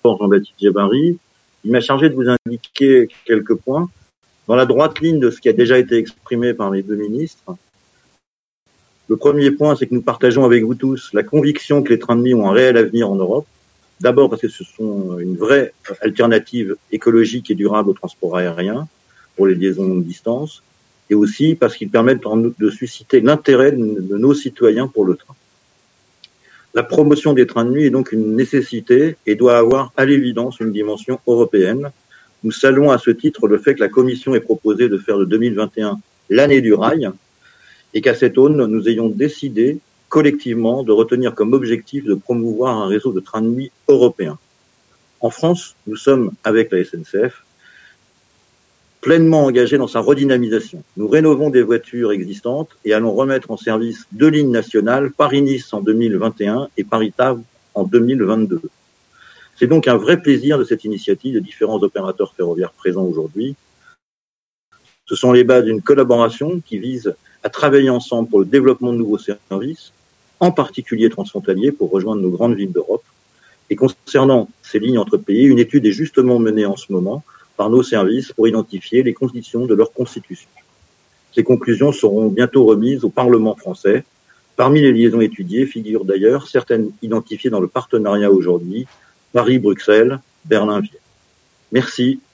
Jean-Baptiste Djebari. Il m'a chargé de vous indiquer quelques points dans la droite ligne de ce qui a déjà été exprimé par les deux ministres. Le premier point, c'est que nous partageons avec vous tous la conviction que les trains de nuit ont un réel avenir en Europe. D'abord parce que ce sont une vraie alternative écologique et durable au transport aérien pour les liaisons de distance, et aussi parce qu'ils permettent de susciter l'intérêt de nos citoyens pour le train. La promotion des trains de nuit est donc une nécessité et doit avoir à l'évidence une dimension européenne. Nous saluons à ce titre le fait que la Commission ait proposé de faire de 2021 l'année du rail et qu'à cette aune, nous ayons décidé collectivement de retenir comme objectif de promouvoir un réseau de trains de nuit européen. En France, nous sommes, avec la SNCF, pleinement engagés dans sa redynamisation. Nous rénovons des voitures existantes et allons remettre en service 2 lignes nationales, Paris-Nice en 2021 et Paris-Tarbes en 2022. C'est donc un vrai plaisir de cette initiative de différents opérateurs ferroviaires présents aujourd'hui. Ce sont les bases d'une collaboration qui vise à travailler ensemble pour le développement de nouveaux services, en particulier transfrontaliers, pour rejoindre nos grandes villes d'Europe. Et concernant ces lignes entre pays, une étude est justement menée en ce moment par nos services pour identifier les conditions de leur constitution. Ces conclusions seront bientôt remises au Parlement français. Parmi les liaisons étudiées figurent d'ailleurs certaines identifiées dans le partenariat aujourd'hui, Paris-Bruxelles, Berlin-Vienne. Merci